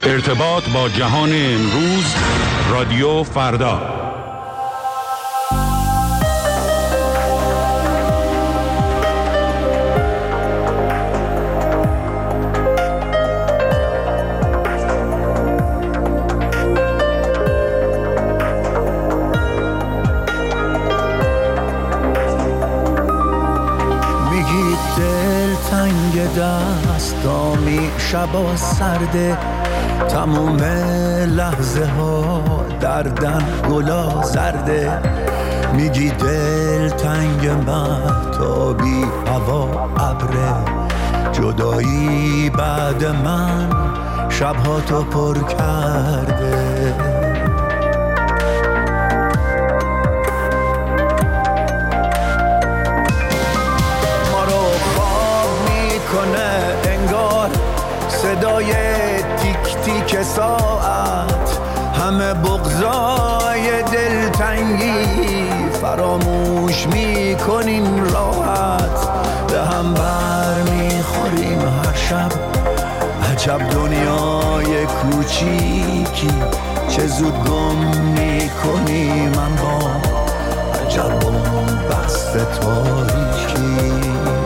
ارتباط با جهان امروز، رادیو فردا. میگی دل تنگ دستامی، شبا سرده، تموم لحظه ها دردن گلا زرده. میگی دل تنگ مهتابی، هوا ابره، جدایی بعد من شبها تو پر کرده. ما رو خواب میکنه انگار صدای تیک تیک ساعت، همه بغضای دلتنگی فراموش میکنیم راحت. به هم بر میخوریم هر شب، عجب دنیای کوچیکی، چه زود گم میکنیم اما عجب بست تاریکی.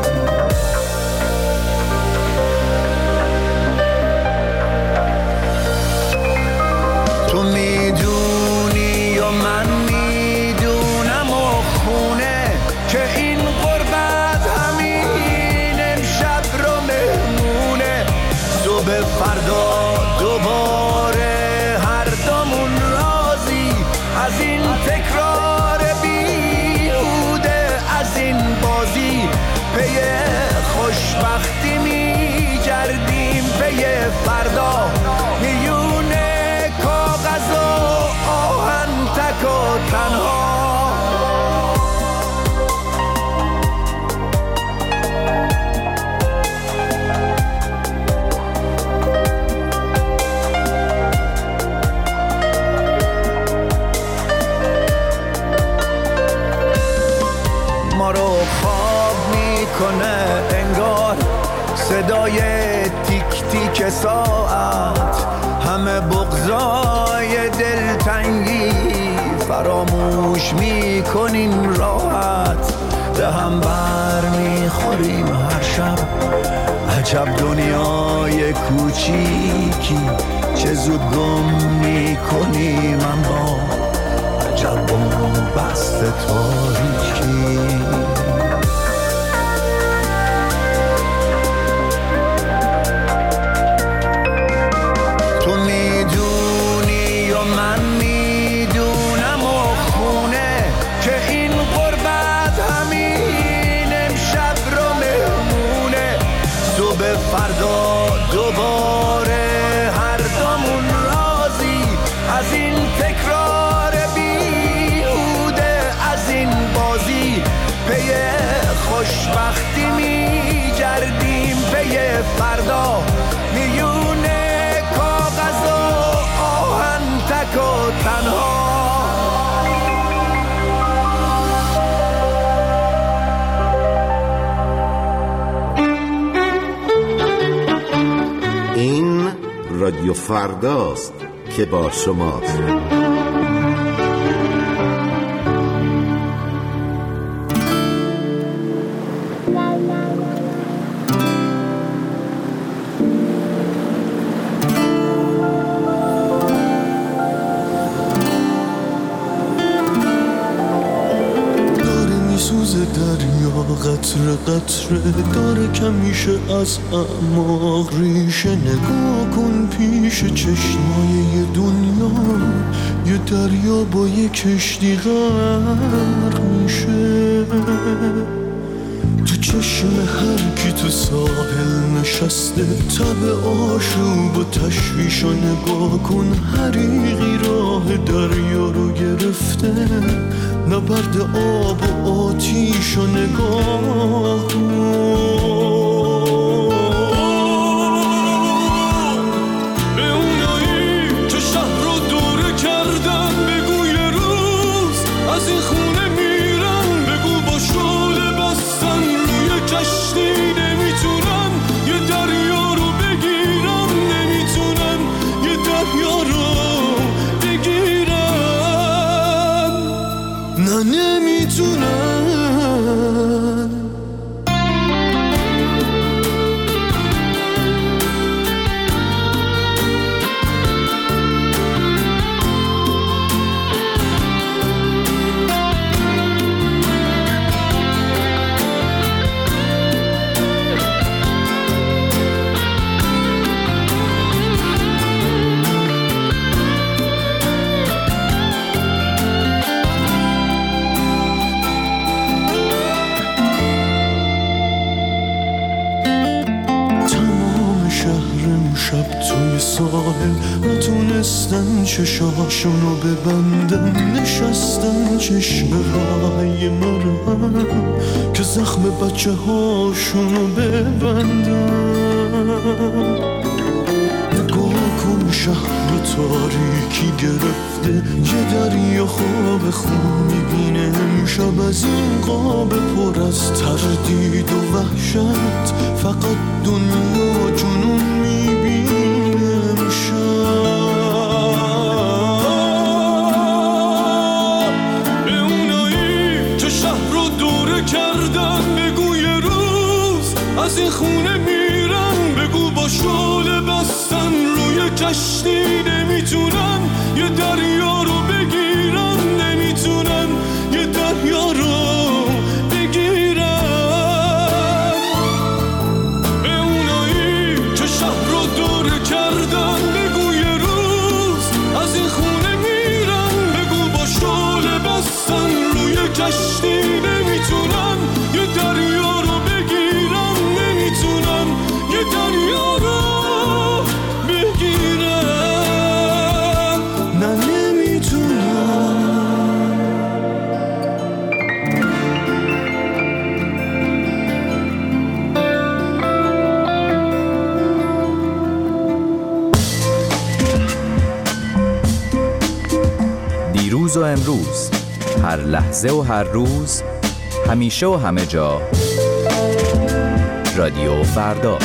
تو میدونی و من میدونم و خونه که این غربت همین امشب رو مهمونه. صبح فردا دوباره هر دومون راضی از این تکرار بیهوده، از این بازی پی خوشبختی میگردیم، پی فردا میونه کاغذ و آهن تک و تنها. ما رو خواب میکنه انگار صدای تیک تیک ساعت، همه بغضای دلتنگی فراموش میکنیم راحت. به هم بر میخوریم هر شب، عجب دنیای کوچیکی، چه زود گم میکنیم اما عجب بست تاریکی. تو میدونی و من میدونم و خونه که این غربت همین امشب رو مهمونه. صبح فردا دوباره هر دومون راضی از این تکرار بیهوده، از این بازی پی خوشبختی میگردیم، پی فردا میونه کاغذ و آهن تک و تنها. این رادیو فرداست که با شماست. قطره قطره داره کمیشه از اعماق ریشه. نگاه کن پیش چشمای یه دنیا، یه دریا با یه کشتی غرق میشه. تو چشم هر کی تو ساحل نشسته، تب آشوب و تشویش و نگاه کن حریقی راه دریا رو گرفته. نبرد آب و آتیش و نگاه به اونایی که شهر رو دوره کردن. بگو یه روز از این خونه میرن، بگو با شعله بستن روی کشتی نمیتونن یه دریا رو بگیرن، نمیتونن یه شب توی ساحل نتونستن چشاشونو ببندن، نشستن چشم رای مرهم که زخم بچه هاشونو ببندن. نگاه کن شهر تاریکی گرفته، یه دریا خواب خون میبینه امشب از این قاب پر از تردید و وحشت، فقط دنیا جنون میبینه امشب. به اونایی که شهر رو دوره کردن بگو یه روز از این خونه میرن، بگو با شعله بستن روی کشتی نمیتونن یه دریا رو بگیرن، نمیتونن یه دریا رو بگیرن. به اونایی که شهر رو دوره کردن بگو یه روز از این خونه میرن، بگو با شعله بستن روی کشتی نمیتونن یه دریا رو بگیرن، نمیتونن یه دریا رو بگیرن، نه نمیتونن. دیروز و امروز، هر لحظه و هر روز، همیشه و همه جا، رادیو فردا.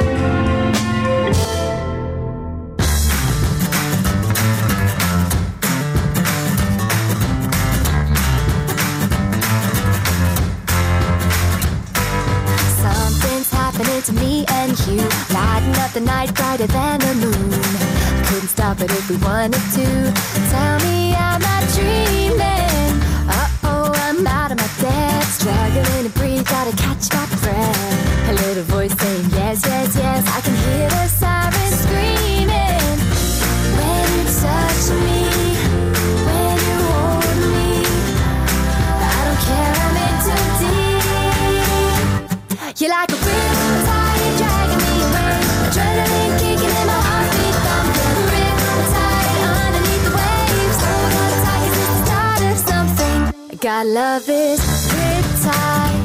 To me and you, lighting up the night brighter than the moon. Couldn't stop it if we wanted to. Tell me I'm not dreaming. Uh-oh, I'm out of my depth, struggling to breathe, gotta catch my breath. A little voice saying yes, yes, yes, I can hear the sirens screaming. When you touch me, when you hold me, I don't care, I'm in too deep. You're like a riptide, dragging me away, adrenaline kicking in my heartbeat thumping. Riptide underneath the waves, hold on tight 'cause it's the start of something. Gotta love this riptide.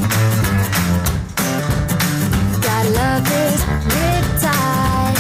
Gotta love this riptide.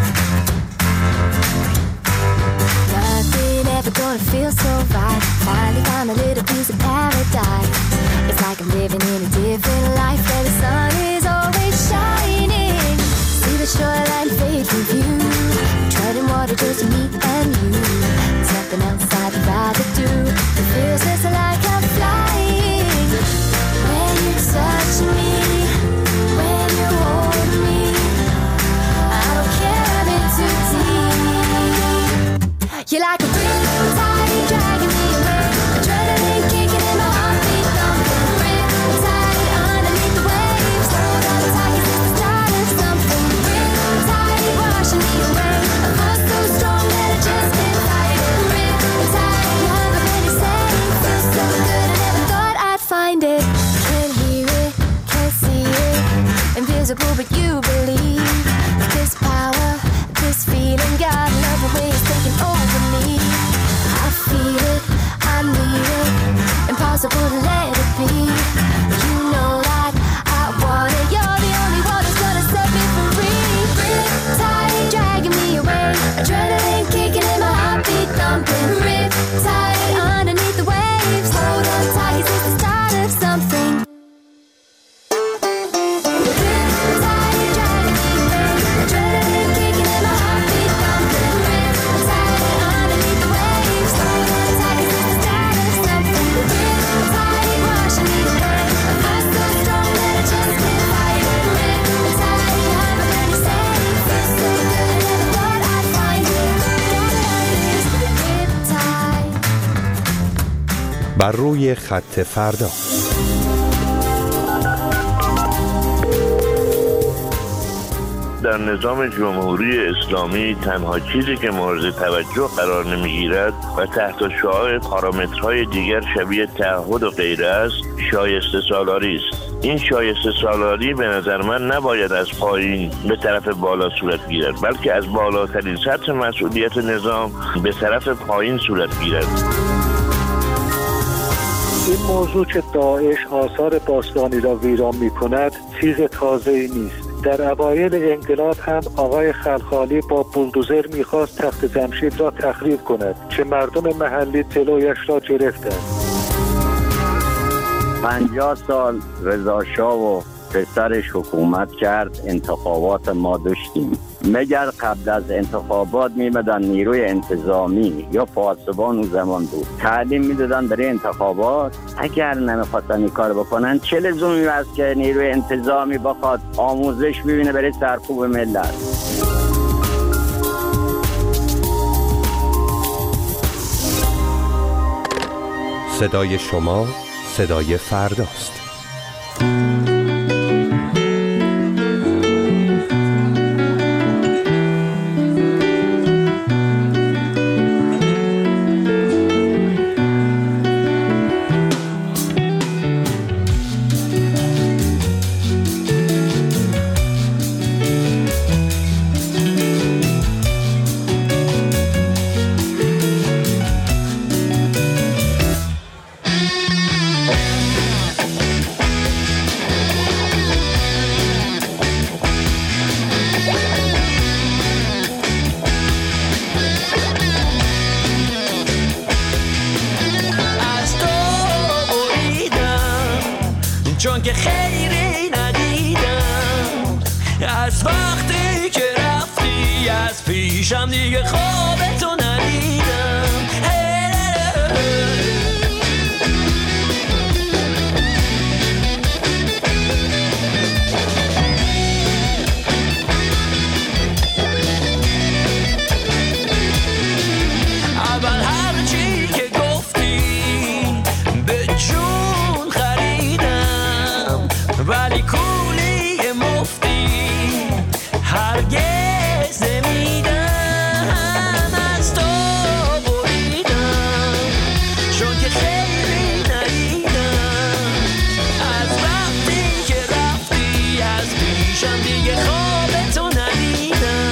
Nothing ever gonna feel so right. Finally found a little piece of paradise. It's like I'm living in a different life where the sun is always shining. See the shoreline fade from view, treading water just me and you. Something else I'd rather do. It feels just like I'm flying. When you touch me, when you hold me, I don't care, I'm in too deep. You're like a riptide, dragging me away, adrenaline kicking in my heartbeat thumping. Riptide underneath the waves, hold on tight 'cause it's the start of something. Riptide washing me away, a force so strong that I just can't fight it. Riptide, love it when you say it, feels so good, I never thought I'd find it. Can't hear it, can't see it, invisible but you believe. This power, this feeling, God love the way it's taking over me. I feel it, I need it, impossible to let it be. You know that I want it, you're the only one who's gonna set me free. Riptide dragging me away, adrenaline kicking in my heartbeat thumping. Riptide underneath the waves, hold on tight 'cause it's the start of something. Riptide dragging me away, adrenaline kicking in my heartbeat thumping. Riptide underneath the waves, hold on tight 'cause it's the start of something. Riptide washing me away, a force so strong that I just can't fight it. Riptide, love it when you say it, feels so good, I never thought I'd find it. Riptide. بر روی خط فردا. در نظام جمهوری اسلامی تنها چیزی که مورد توجه قرار نمیگیرد و تحت شعاع پارامترهای دیگر شبیه تعهد و غیره است، شایسته سالاری است. این شایسته سالاری به نظر من نباید از پایین به طرف بالا صورت گیرد، بلکه از بالاترین سطح مسئولیت نظام به طرف پایین صورت گیرد. این موضوع که داعش آثار باستانی را ویران می کند چیز تازه‌ای نیست. در اوایل انقلاب هم آقای خلخالی با بولدوزر می‌خواست تخت جمشید را تخریب کند که مردم محلی جلویش را گرفتند. 50 سال رضا شاه و پسرش حکومت کرد، انتخابات ما داشتیم. مگر قبل از انتخابات میمدن نیروی انتظامی یا پاسبان اون زمان بود تعلیم میدادن برای انتخابات؟ اگر نمیخواستن این کار بکنن چه لزومی هست که نیروی انتظامی بخواد آموزش ببینه برای سرکوب ملت؟ صدای شما صدای فرداست. چون که خیری ندیدم از وقتی که رفتی، از پیشم دیگه خوابتو ندیدم. اول هر چی که گفتی به جون خریدم، ولی کولی مفتی هرگز نمیدم. از تو بریدم چون که خیلی ندیدم، از وقتی که رفتی، از پیشم دیگه خوابتو ندیدم.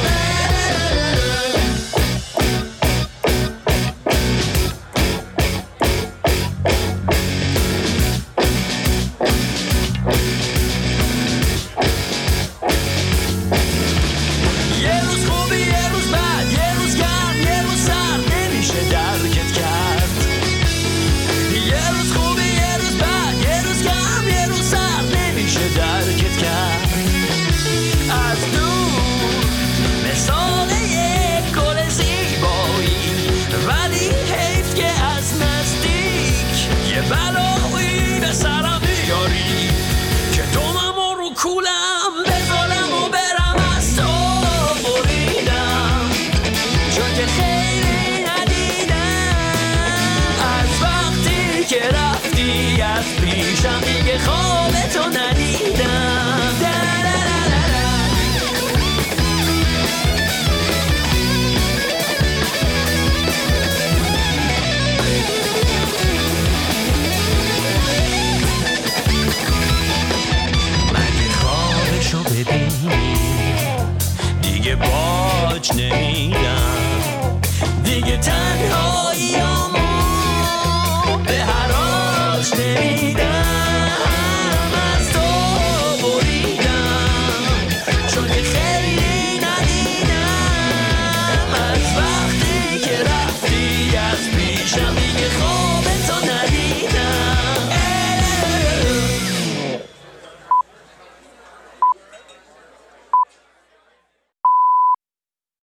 یه روز خوبی یه روز بد، یه روز گرم یه روز سرد، نمیشه درکت کرد. یه روز خوبی یه روز بد، یه روز گرم یه روز سرد، نمیشه درکت کرد. از دور مثال یک گل زیبایی، ولی حیف که از نزدیک یه بلایی به سرم بیاری که دومم رو کولم بذارم و برم. از تو بریدم چون که خیلی ندیدم، از وقتی که رفتی، از پیشم دیگه خوابتو ندیدم. مگه خوابشو ببینی دیگه باج نمیدم، دیگه تنهایی